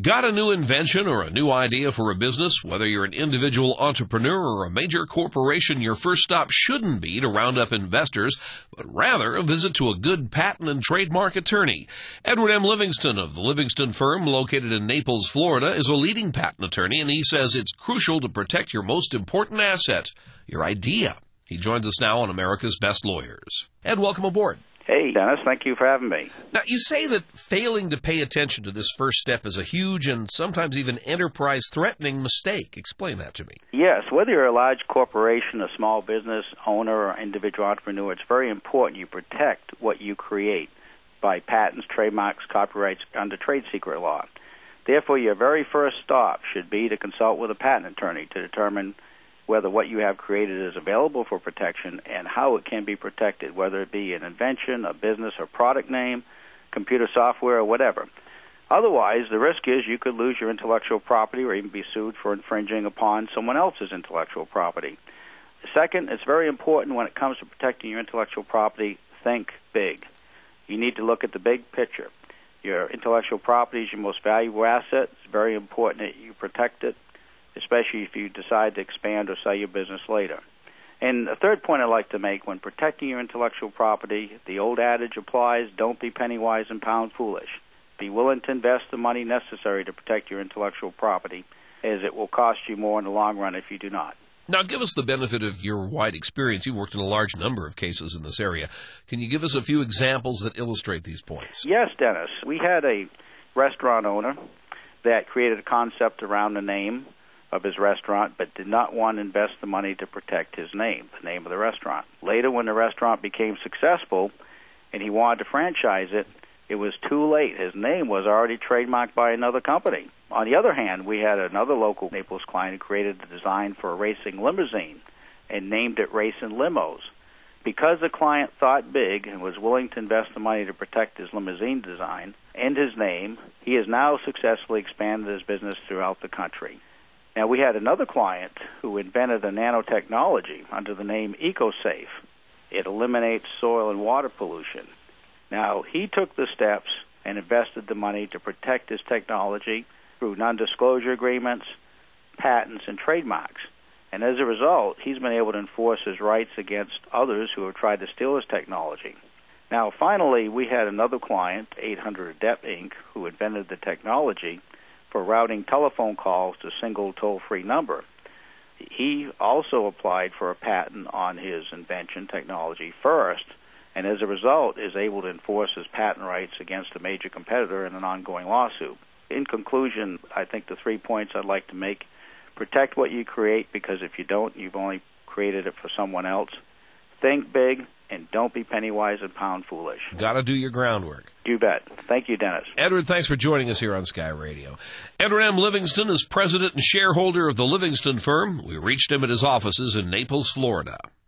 Got a new invention or a new idea for a business? Whether you're an individual entrepreneur or a major corporation, your first stop shouldn't be to round up investors, but rather a visit to a good patent and trademark attorney. Edward M. Livingston of the Livingston firm, located in Naples, Florida, is a leading patent attorney, and he says it's crucial to protect your most important asset, your idea. He joins us now on America's Best Lawyers. Ed, welcome aboard. Hey, Dennis, thank you for having me. Now, you say that failing to pay attention to this first step is a huge and sometimes even enterprise-threatening mistake. Explain that to me. Yes, whether you're a large corporation, a small business owner, or individual entrepreneur, it's very important you protect what you create by patents, trademarks, copyrights under trade secret law. Therefore, your very first stop should be to consult with a patent attorney to determine whether what you have created is available for protection and how it can be protected, whether it be an invention, a business or product name, computer software, or whatever. Otherwise, the risk is you could lose your intellectual property or even be sued for infringing upon someone else's intellectual property. Second, it's very important when it comes to protecting your intellectual property, think big. You need to look at the big picture. Your intellectual property is your most valuable asset. It's very important that you protect it, especially if you decide to expand or sell your business later. And the third point I'd like to make, when protecting your intellectual property, the old adage applies, don't be penny wise and pound foolish. Be willing to invest the money necessary to protect your intellectual property, as it will cost you more in the long run if you do not. Now, give us the benefit of your wide experience. You've worked in a large number of cases in this area. Can you give us a few examples that illustrate these points? Yes, Dennis. We had a restaurant owner that created a concept around the name of his restaurant, but did not want to invest the money to protect his name, the name of the restaurant. Later, when the restaurant became successful and he wanted to franchise it, it was too late. His name was already trademarked by another company. On the other hand, we had another local Naples client who created the design for a racing limousine and named it Racing Limos. Because the client thought big and was willing to invest the money to protect his limousine design and his name, he has now successfully expanded his business throughout the country. Now, we had another client who invented a nanotechnology under the name EcoSafe. It eliminates soil and water pollution. Now, he took the steps and invested the money to protect his technology through non-disclosure agreements, patents, and trademarks. And as a result, he's been able to enforce his rights against others who have tried to steal his technology. Now, finally, we had another client, 800 Adept Inc., who invented the technology for routing telephone calls to a single toll-free number. He also applied for a patent on his invention technology first, and as a result is able to enforce his patent rights against a major competitor in an ongoing lawsuit. In conclusion, I think the 3 points I'd like to make: protect what you create, because if you don't, you've only created it for someone else. Think big, and don't be penny wise and pound foolish. Got to do your groundwork. You bet. Thank you, Dennis. Edward, thanks for joining us here on Sky Radio. Edward M. Livingston is president and shareholder of the Livingston firm. We reached him at his offices in Naples, Florida.